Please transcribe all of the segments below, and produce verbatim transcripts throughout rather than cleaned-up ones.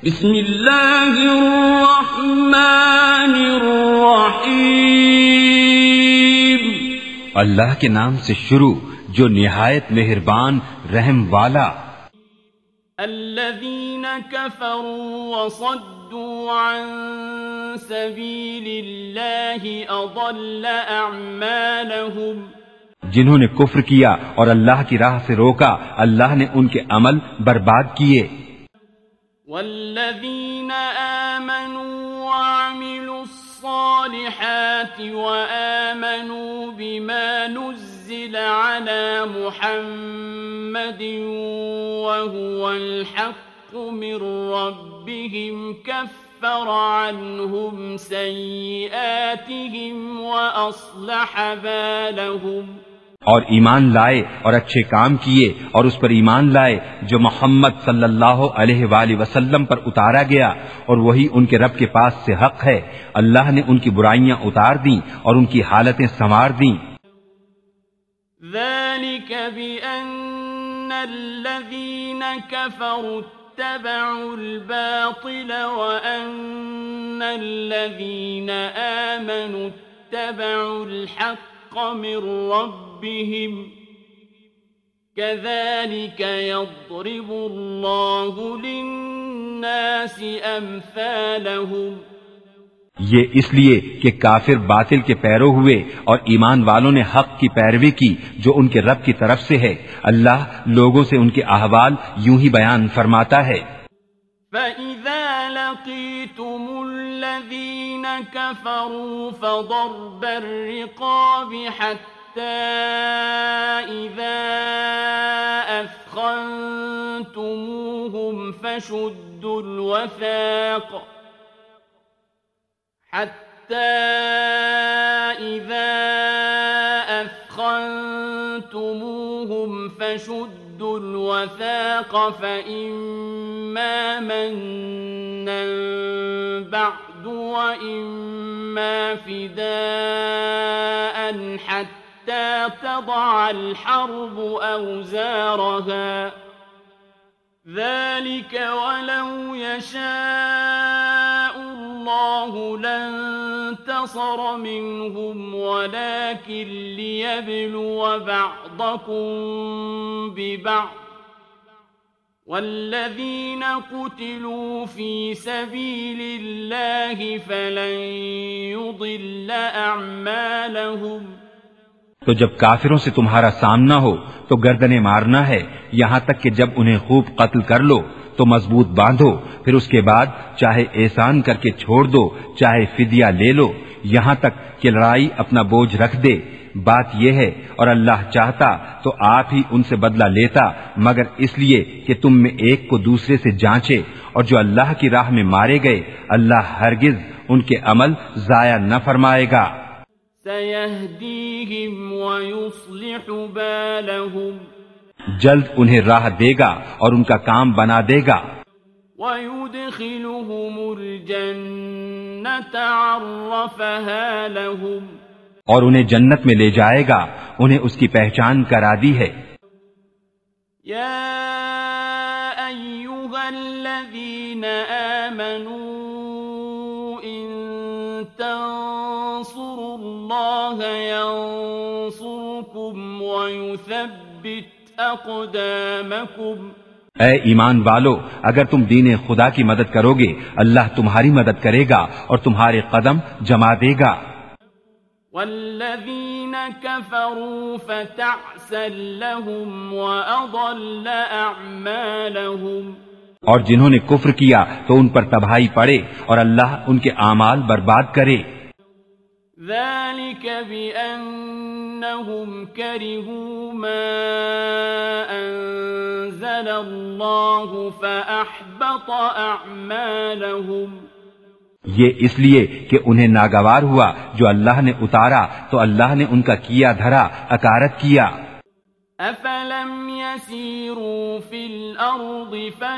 بسم اللہ الرحمن الرحیم، اللہ کے نام سے شروع جو نہایت مہربان رحم والا۔ الذین کفروا وصدوا عن سبیل اللہ اضل اعمالہم، جنہوں نے کفر کیا اور اللہ کی راہ سے روکا، اللہ نے ان کے عمل برباد کیے۔ والذین آمنوا وعملوا الصالحات وآمنوا بما نزل على محمد وهو الحق من ربهم كفر عنهم سيئاتهم وأصلح بالهم، اور ایمان لائے اور اچھے کام کیے اور اس پر ایمان لائے جو محمد صلی اللہ علیہ وآلہ وسلم پر اتارا گیا، اور وہی ان کے رب کے پاس سے حق ہے۔ اللہ نے ان کی برائیاں اتار دیں اور ان کی حالتیں سنوار دیں۔ ذلك بأن الذين كفروا اتبعوا الباطل وأن الذين آمنوا اتبعوا الحق من ربهم كذلك يضرب الله للناس أمثالهم، یہ اس لیے کہ کافر باطل کے پیرو ہوئے اور ایمان والوں نے حق کی پیروی کی جو ان کے رب کی طرف سے ہے۔ اللہ لوگوں سے ان کے احوال یوں ہی بیان فرماتا ہے۔ فَإِذَا لَقِيتُمُ الَّذِينَ كَفَرُوا فَضَرْبَ الرِّقَابِ حَتَّى إِذَا أَثْخَنتُمُوهُمْ فَشُدُّوا الْوَثَاقَ حَتَّى إِذَا أَثْخَنتُمُوهُمْ فَشُدُّوا الْوَثَاقَ فَإِمَّا مَنًّا بَعْدُ وَإِمَّا فِدَاءً حَتَّى تَضَعَ الْحَرْبُ أَوْزَارَهَا، ذَلِكَ وَلَوْ يَشَاءُ اللَّهُ لَانتَصَرَ مِنْهُمْ وَلَكِنْ لِيَبْلُوَ بَعْضَكُمْ بِبَعْضٍ، وَالَّذِينَ قُتِلُوا فِي سَبِيلِ اللَّهِ فَلَنْ يُضِلَّ أَعْمَالَهُمْ۔ تو جب کافروں سے تمہارا سامنا ہو تو گردنیں مارنا ہے، یہاں تک کہ جب انہیں خوب قتل کر لو تو مضبوط باندھو، پھر اس کے بعد چاہے احسان کر کے چھوڑ دو چاہے فدیہ لے لو، یہاں تک کہ لڑائی اپنا بوجھ رکھ دے۔ بات یہ ہے، اور اللہ چاہتا تو آپ ہی ان سے بدلہ لیتا، مگر اس لیے کہ تم میں ایک کو دوسرے سے جانچے، اور جو اللہ کی راہ میں مارے گئے اللہ ہرگز ان کے عمل ضائع نہ فرمائے گا۔ سَيَهْدِيهِمْ وَيُصْلِحُ بَالَهُمْ، جلد انہیں راہ دے گا اور ان کا کام بنا دے گا۔ وَيُدْخِلُهُمُ الْجَنَّةَ عَرَّفَهَا لَهُمْ، اور انہیں جنت میں لے جائے گا، انہیں اس کی پہچان کرا دی ہے۔ یا ایھا الذین آمنوا ان تنصروا اللہ ینصرکم ویثبت اقدامکم، اے ایمان والو، اگر تم دین خدا کی مدد کرو گے اللہ تمہاری مدد کرے گا اور تمہارے قدم جما دے گا۔ والذین کفروا فتعسا لهم واضل اعمالهم، اور جنہوں نے کفر کیا تو ان پر تباہی پڑے اور اللہ ان کے اعمال برباد کرے۔ ذلك بأنهم كرهوا ما أنزل الله فأحبط أعمالهم، یہ اس لیے کہ انہیں ناگوار ہوا جو اللہ نے اتارا تو اللہ نے ان کا کیا دھرا اکارت کیا۔ أفلم يسيروا في الأرض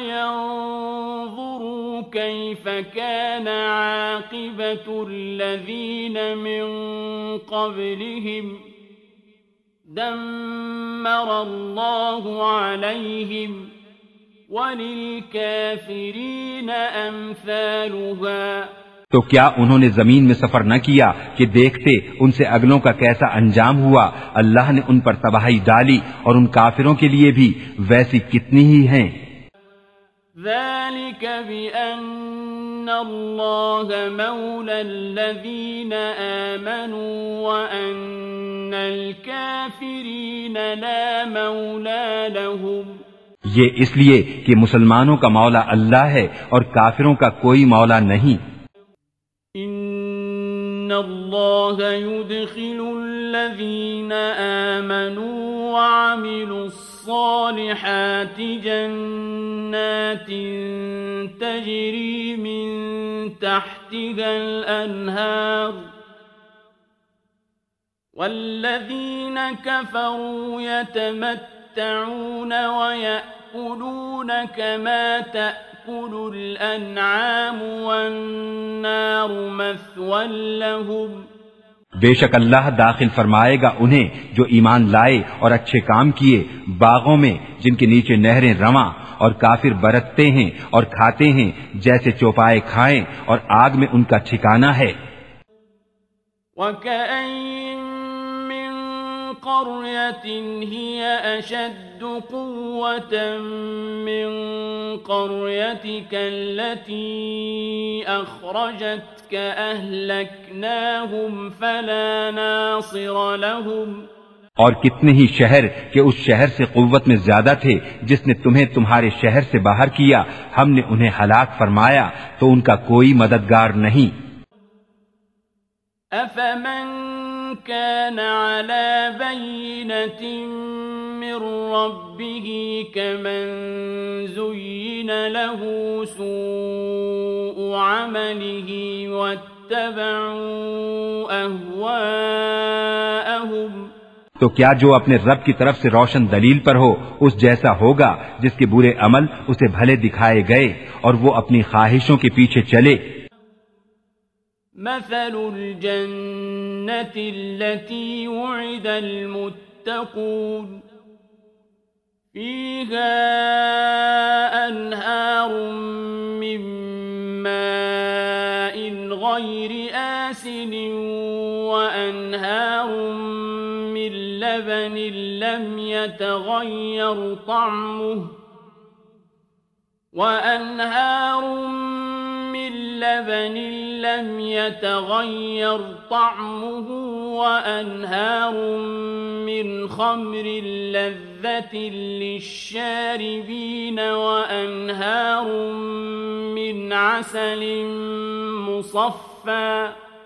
فينظروا كيف كان عاقبة الذين من قبلهم دمر الله عليهم وَلِلْكَافِرِينَ أَمْثَالُهَا تو کیا انہوں نے زمین میں سفر نہ کیا کہ دیکھتے ان سے اگلوں کا کیسا انجام ہوا؟ اللہ نے ان پر تباہی ڈالی اور ان کافروں کے لیے بھی ویسی کتنی ہی ہیں۔ ذَلِكَ بِأَنَّ اللَّهَ مَوْلَى الَّذِينَ آمَنُوا وَأَنَّ الْكَافِرِينَ لَا مَوْلَى لَهُمْ۔ یہ اس لیے کہ مسلمانوں کا مولا اللہ ہے اور کافروں کا کوئی مولا نہیں۔ ان اللہ يدخل الذین آمنوا وعملوا الصالحات جنات تجری من تحتها الانہار والذین كفروا يتمتعون ويأكلون كما تأكل تأكل الأنعام والنار مثوى لهم۔ بے شک اللہ داخل فرمائے گا انہیں جو ایمان لائے اور اچھے کام کیے باغوں میں جن کے نیچے نہریں رواں، اور کافر برتتے ہیں اور کھاتے ہیں جیسے چوپائے کھائیں، اور آگ میں ان کا ٹھکانہ ہے۔ وَكَأَيٍّ مِّن قَرْيَةٍ هِيَ أَشَدُّ قُوَّةً مِّن قَرْيَتِكَ الَّتِي أَخْرَجَتْكَ أَهْلَكْنَاهُمْ فَلَا نَاصِرَ لَهُمْ۔ اور کتنے ہی شہر کہ اس شہر سے قوت میں زیادہ تھے جس نے تمہیں تمہارے شہر سے باہر کیا، ہم نے انہیں ہلاک فرمایا تو ان کا کوئی مددگار نہیں۔ أَفَمَن كَانَ عَلَى بَيِّنَةٍ مِّن رَّبِّهِ كَمَن زُيِّنَ لَهُ سُوءُ عَمَلِهِ وَاتَّبَعُوا أَهْوَاءَهُمْ۔ تو کیا جو اپنے رب کی طرف سے روشن دلیل پر ہو اس جیسا ہوگا جس کے برے عمل اسے بھلے دکھائے گئے اور وہ اپنی خواہشوں کے پیچھے چلے؟ مثل الجنة التي وعد المتقون فيها أنهار من ماء غير آسن وأنهار من لبن لم يتغير طعمه وأنهار من لبن لم يتغير طعمه وأنهار من خمر لذة للشاربين وأنهار من عسل مصفى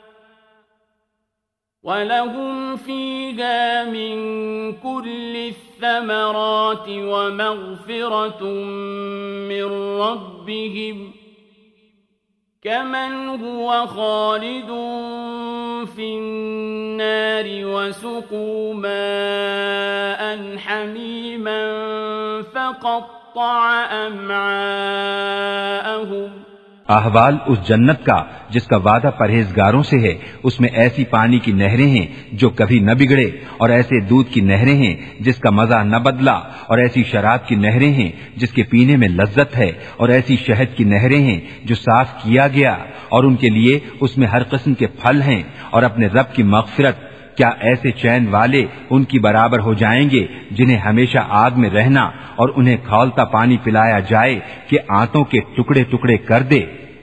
وَلَهُمْ فِيهَا مِن كُلِّ الثَّمَرَاتِ وَمَغْفِرَةٌ مِّن رَّبِّهِمْ كَمَنْ هُوَ خَالِدٌ فِي النَّارِ وَسُقُوا مَاءً حَمِيمًا فَقَطَّعَ أَمْعَاءَهُمْ۔ احوال اس جنت کا جس کا وعدہ پرہیزگاروں سے ہے، اس میں ایسی پانی کی نہریں ہیں جو کبھی نہ بگڑے، اور ایسے دودھ کی نہریں ہیں جس کا مزہ نہ بدلا، اور ایسی شراب کی نہریں ہیں جس کے پینے میں لذت ہے، اور ایسی شہد کی نہریں ہیں جو صاف کیا گیا، اور ان کے لیے اس میں ہر قسم کے پھل ہیں، اور اپنے رب کی مغفرت۔ کیا ایسے چین والے ان کی برابر ہو جائیں گے جنہیں ہمیشہ آگ میں رہنا اور انہیں کھولتا پانی پلایا جائے کہ آنتوں کے ٹکڑے ٹکڑے کر دے؟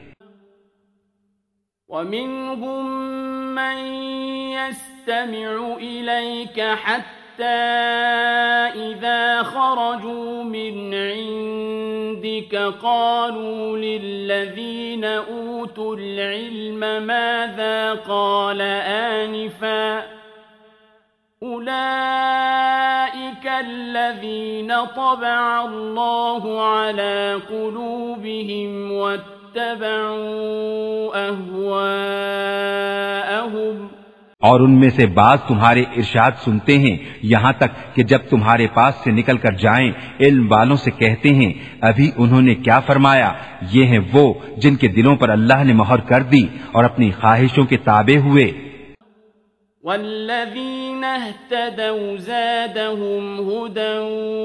وَمِنْهُمْ مَنْ يَسْتَمِعُ إِلَيْكَ حَتَّى إِذَا خَرَجُوا مِنْ عِنْدِكَ قَالُوا لِلَّذِينَ أُوتُوا الْعِلْمَ مَاذَا قَالَ آنِفًا أُولَئِكَ الَّذِينَ طَبَعَ اللَّهُ عَلَى قُلُوبِهِمْ وَاتَّبَعُوا أَهْوَاءَهُمْ۔ اور ان میں سے بعض تمہارے ارشاد سنتے ہیں یہاں تک کہ جب تمہارے پاس سے نکل کر جائیں علم والوں سے کہتے ہیں ابھی انہوں نے کیا فرمایا؟ یہ ہیں وہ جن کے دلوں پر اللہ نے مہر کر دی اور اپنی خواہشوں کے تابع ہوئے۔ والذين اهتدوا زادهم هدى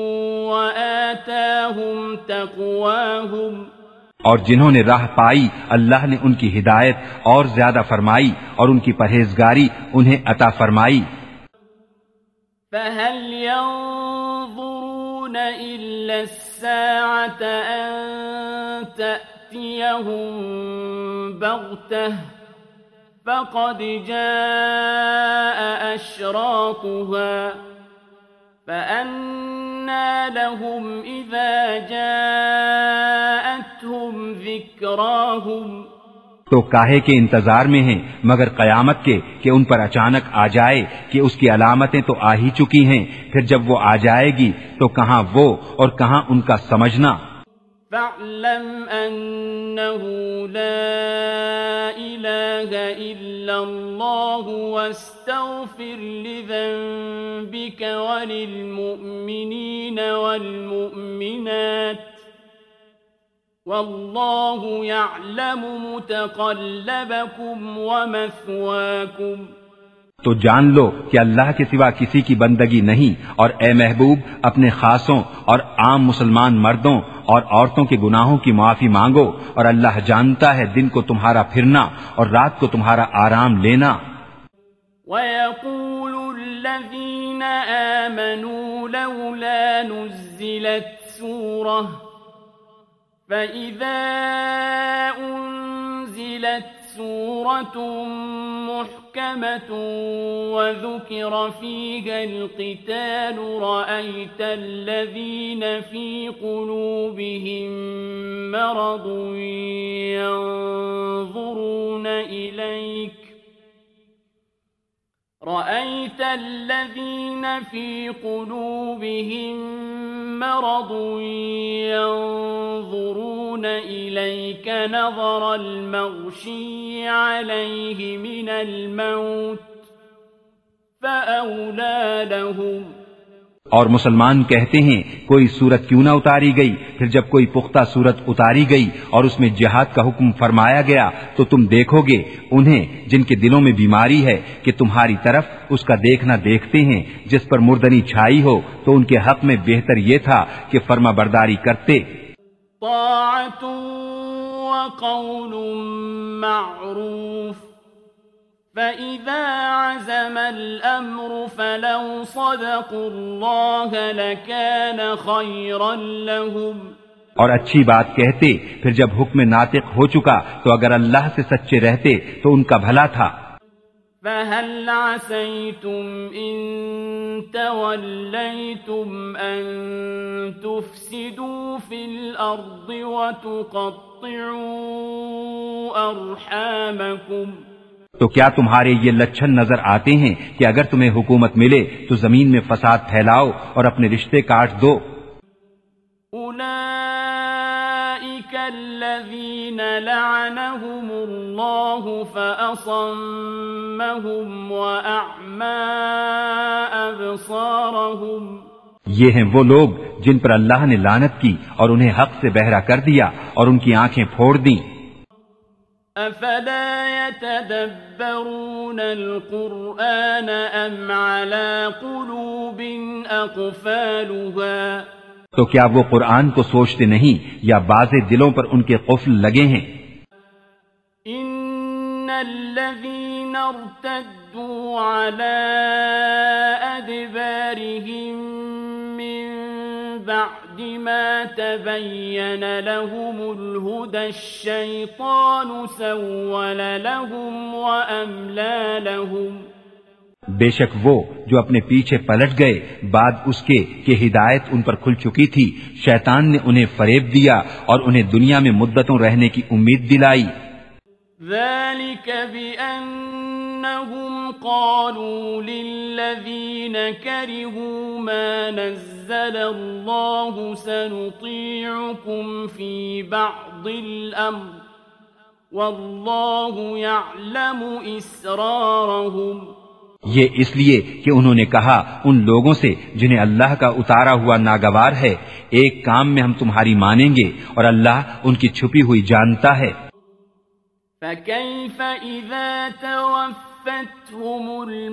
وآتاهم تقواهم اور جنہوں نے راہ پائی اللہ نے ان کی ہدایت اور زیادہ فرمائی اور ان کی پرہیزگاری انہیں عطا فرمائی. فهل ينظرون إلا الساعة أن تأتيهم بغتة فقد جاء أشراطها فأنى لهم إذا جاءتهم ذكراهم. تو کاہے کے انتظار میں ہیں مگر قیامت کے کہ ان پر اچانک آ جائے کہ اس کی علامتیں تو آ ہی چکی ہیں، پھر جب وہ آ جائے گی تو کہاں وہ اور کہاں ان کا سمجھنا. فاعلم أنه لا إله إلا الله واستغفر لذنبك وللمؤمنين والمؤمنات والله يعلم متقلبكم ومثواكم. تو جان لو کہ اللہ کے سوا کسی کی بندگی نہیں، اور اے محبوب اپنے خاصوں اور عام مسلمان مردوں اور عورتوں کے گناہوں کی معافی مانگو، اور اللہ جانتا ہے دن کو تمہارا پھرنا اور رات کو تمہارا آرام لینا. وَيَقُولُ الَّذِينَ آمَنُوا لَوْلَا نُزِّلَتْ سُورَةٌ فَإِذَا أُنزِلَتْ سورة محكمة وذكر فيها القتال رأيت الذين في قلوبهم مرض ينظرون إليك رأيت الذين في قلوبهم مرض ينظرون إليك نظر المغشي عليه من الموت فأولى لهم. اور مسلمان کہتے ہیں کوئی صورت کیوں نہ اتاری گئی، پھر جب کوئی پختہ صورت اتاری گئی اور اس میں جہاد کا حکم فرمایا گیا تو تم دیکھو گے انہیں جن کے دلوں میں بیماری ہے کہ تمہاری طرف اس کا دیکھنا دیکھتے ہیں جس پر مردنی چھائی ہو، تو ان کے حق میں بہتر یہ تھا کہ فرما برداری کرتے. طاعة وقول معروف فَإِذَا عَزَمَ الْأَمْرُ فَلَوْ صَدَقُوا اللَّهَ لَكَانَ خَيْرًا لَهُمْ. اور اچھی بات کہتے، پھر جب حکم ناطق ہو چکا تو اگر اللہ سے سچے رہتے تو ان کا بھلا تھا. فَهَلْ عَسَيْتُمْ إِن تَوَلَّيْتُمْ أَن تُفْسِدُوا فِي الْأَرْضِ وَتُقَطِّعُوا أَرْحَامَكُمْ. تو کیا تمہارے یہ لچھن نظر آتے ہیں کہ اگر تمہیں حکومت ملے تو زمین میں فساد پھیلاؤ اور اپنے رشتے کاٹ دو. اولئک الذین لعنهم اللہ فاصمهم واعمی ابصارهم. یہ ہیں وہ لوگ جن پر اللہ نے لعنت کی اور انہیں حق سے بہرا کر دیا اور ان کی آنکھیں پھوڑ دیں. افلا يتدبرون القرآن ام على قلوب اقفالها. تو کیا وہ قرآن کو سوچتے نہیں یا بعض دلوں پر ان کے قفل لگے ہیں. ان الذين ارتدوا على ادبارهم من بعد ما تبين لهم الهدى الشيطان سول لهم وأملى لهم. بے شک وہ جو اپنے پیچھے پلٹ گئے بعد اس کے کہ ہدایت ان پر کھل چکی تھی، شیطان نے انہیں فریب دیا اور انہیں دنیا میں مدتوں رہنے کی امید دلائی. ذلك بأنهم قالوا للذين كرهوا ما نزل الله سنطيعكم في بعض الأمر والله يعلم إسرارهم. یہ اس لیے کہ انہوں نے کہا ان لوگوں سے جنہیں اللہ کا اتارا ہوا ناگوار ہے، ایک کام میں ہم تمہاری مانیں گے اور اللہ ان کی چھپی ہوئی جانتا ہے. فَكَيْفَ إِذَا تَوَفَّيْتَنَا توفتهم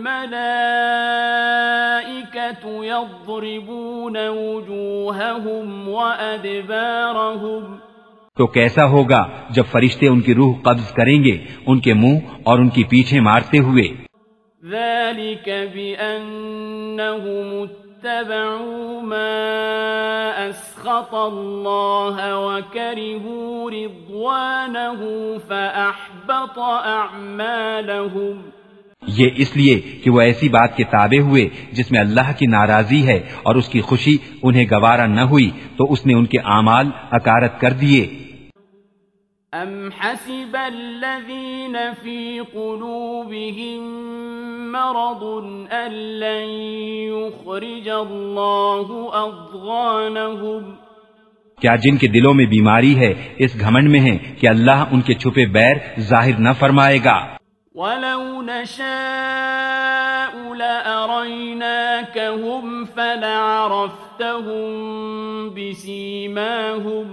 الملائكة يضربون وجوههم وأدبارهم تو کیسا ہوگا جب فرشتے ان کی روح قبض کریں گے ان کے منہ اور ان کی پیٹھیں مارتے ہوئے. ذلك بأنهم اتبعوا ما أسخط الله وكرهوا رضوانه فأحبط أعمالهم. یہ اس لیے کہ وہ ایسی بات کے تابع ہوئے جس میں اللہ کی ناراضی ہے اور اس کی خوشی انہیں گوارا نہ ہوئی تو اس نے ان کے اعمال اکارت کر دیے. ام حسب الذين في قلوبهم مرض ان لن يخرج الله اضغانهم. کیا جن کے دلوں میں بیماری ہے اس گھمنڈ میں ہے کہ اللہ ان کے چھپے بیر ظاہر نہ فرمائے گا. وَلَوْ نَشَاءُ لَأَرَيْنَاكَهُمْ فَلَعَرَفْتَهُمْ بِسِيمَاهُمْ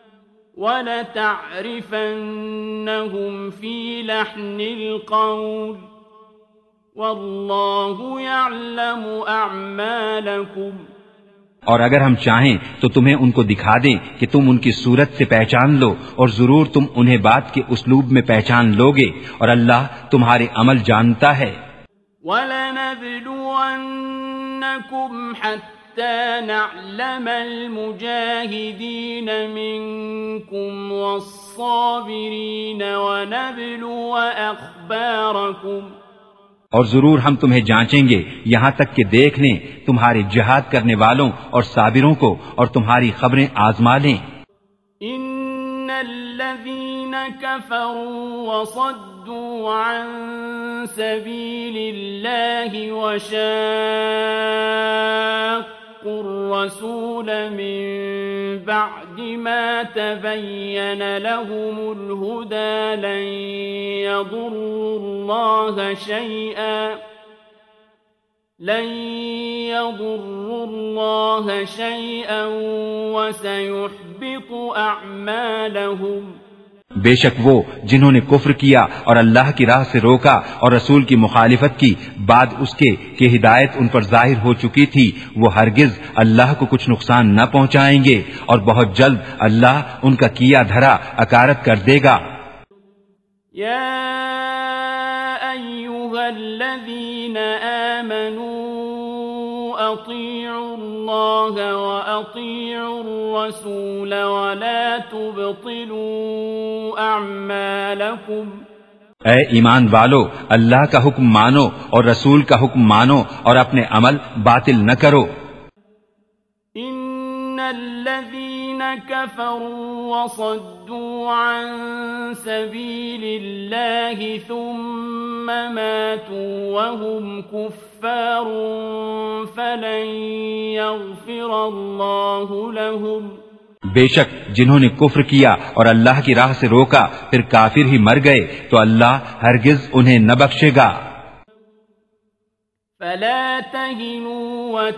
وَلَتَعْرِفَنَّهُمْ فِي لَحْنِ الْقَوْلِ وَاللَّهُ يَعْلَمُ أَعْمَالَكُمْ. اور اگر ہم چاہیں تو تمہیں ان کو دکھا دیں کہ تم ان کی صورت سے پہچان لو اور ضرور تم انہیں بات کے اسلوب میں پہچان لوگے اور اللہ تمہارے عمل جانتا ہے. وَلَنَبْلُوَنَّكُمْ حَتَّى نَعْلَمَ الْمُجَاهِدِينَ مِنكُمْ وَالصَّابِرِينَ وَنَبْلُوَ أَخْبَارَكُمْ. اور ضرور ہم تمہیں جانچیں گے یہاں تک کہ دیکھ لیں تمہارے جہاد کرنے والوں اور صابروں کو اور تمہاری خبریں آزما لیں. ان الذين كفروا وصدوا عن سبيل الله وشاقوا الرسول من بعد ما تبين لهم الهدى لن يضروا الله شيئا لن يضروا الله شيئا وسيحبط أعمالهم. بے شک وہ جنہوں نے کفر کیا اور اللہ کی راہ سے روکا اور رسول کی مخالفت کی بعد اس کے کہ ہدایت ان پر ظاہر ہو چکی تھی وہ ہرگز اللہ کو کچھ نقصان نہ پہنچائیں گے اور بہت جلد اللہ ان کا کیا دھرا اکارت کر دے گا. یا ایھا الذین آمنوا اطیعوا اللہ واطیعوا الرسول ولا تبطلوا اعمالکم. اے ایمان والو اللہ کا حکم مانو اور رسول کا حکم مانو اور اپنے عمل باطل نہ کرو. ان الذين كفروا وصدوا عن سبيل الله ثم ماتوا وهم كفار فلن يغفر الله لهم. بے شک جنہوں نے کفر کیا اور اللہ کی راہ سے روکا پھر کافر ہی مر گئے تو اللہ ہرگز انہیں نہ بخشے گا. فلا تهنوا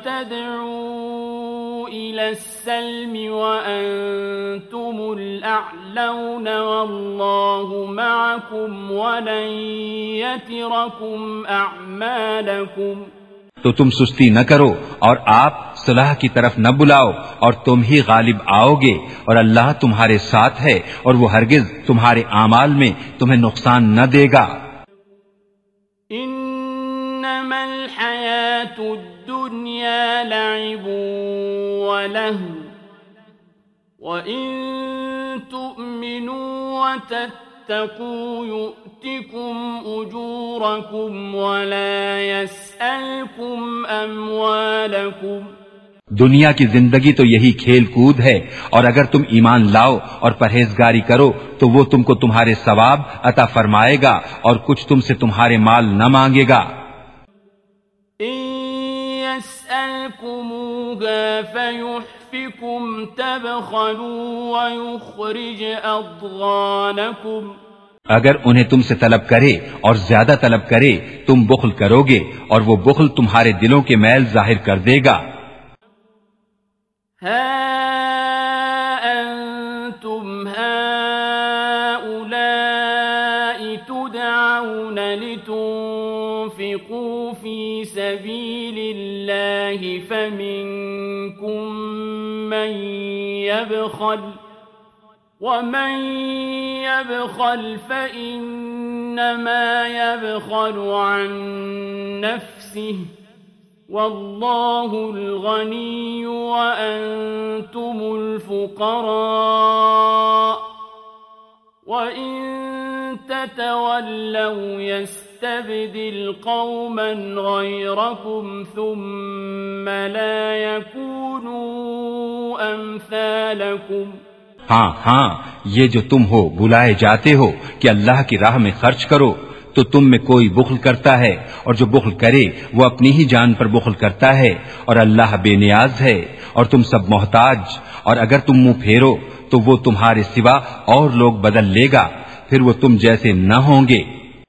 وتدعوا إلى السلم وأنتم الأعلون والله معكم ولن يتركم أعمالكم. تو تم سستی نہ کرو اور آپ صلاح کی طرف نہ بلاؤ اور تم ہی غالب آؤ گے اور اللہ تمہارے ساتھ ہے اور وہ ہرگز تمہارے اعمال میں تمہیں نقصان نہ دے گا. انما الحیات الدنیا لعب ولہو وان تؤمنوا وتتقوا يؤتكم اجوركم ولا يسألكم اموالكم. دنیا کی زندگی تو یہی کھیل کود ہے اور اگر تم ایمان لاؤ اور پرہیزگاری کرو تو وہ تم کو تمہارے ثواب عطا فرمائے گا اور کچھ تم سے تمہارے مال نہ مانگے گا. ان يسألكموها فيحفكم تبخلوا ويخرج اضغانكم. اگر انہیں تم سے طلب کرے اور زیادہ طلب کرے تم بخل کرو گے اور وہ بخل تمہارے دلوں کے میل ظاہر کر دے گا. ها أنتم هؤلاء تدعون لتنفقوا أنفقوا في سبيل الله فمنكم من يبخل ومن يبخل فإنما يبخل عن نفسه والله الغني وأنتم الفقراء وإن تتولوا يستبدل قوما غيركم ثم لا يكونوا أمثالكم. ہاں ہاں یہ جو تم ہو بلائے جاتے ہو کہ اللہ کی راہ میں خرچ کرو تو تم میں کوئی بخل کرتا ہے اور جو بخل کرے وہ اپنی ہی جان پر بخل کرتا ہے اور اللہ بے نیاز ہے اور تم سب محتاج. اور اگر تم منہ پھیرو تو وہ تمہارے سوا اور لوگ بدل لے گا پھر وہ تم جیسے نہ ہوں گے.